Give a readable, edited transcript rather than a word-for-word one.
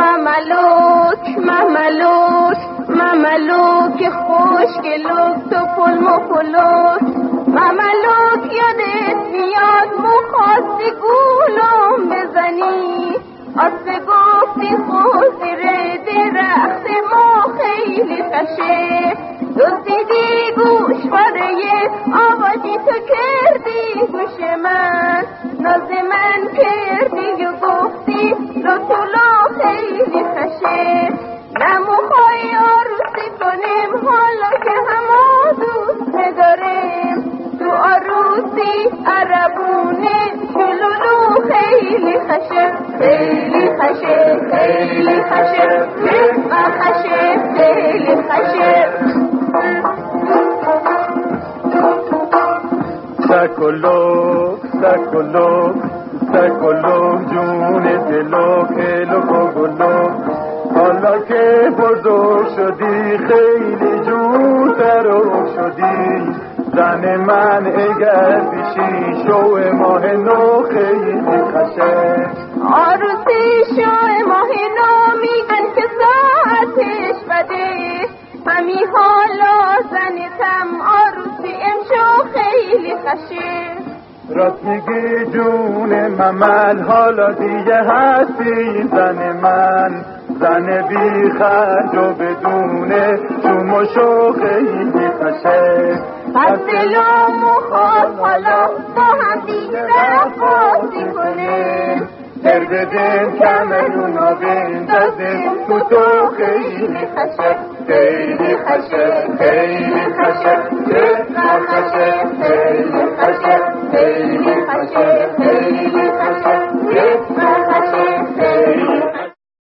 مملوک خوشگلوک تو پلم و پلوک مملوک یادت میاد مخواستی گولم بزنی آسه گفتی خود زیر درخت ما خیلی خشه دزدیدی گوش برای آوازی تو کردی گوش من ناز من کردی و گفتی لطولا خیلی خشه نموخوای عروسی کنیم حالا که همه دوست نداریم تو عروسی عربونه شلولو خیلی خشه خیلی خشه خیلی خشه خشه خیلی خشه سکلوک سکلوک سکلوک جون دلوک الوک و گلوک حالا که بزرگ شدی خیلی جون تروک شدی زن من اگر بیشی شو ماه نو خیلی خشه عروسی شو ماه نو میگن که ساعتش بده همی حالا زنتم عروسی امشو خیلی خشه راست میگی جون ممل حالا دیگه هستی زن من زن بی خرج و بدونه شوم و شو خیلی خشه پس دلم مخواد حالا با هم دیگه رفاسی کنه در بدن کمرون و بندازه تو خیلی خشه خیلی خشه خیلی خشه خیلی خشه خیلی خشه خیلی خشه خیلی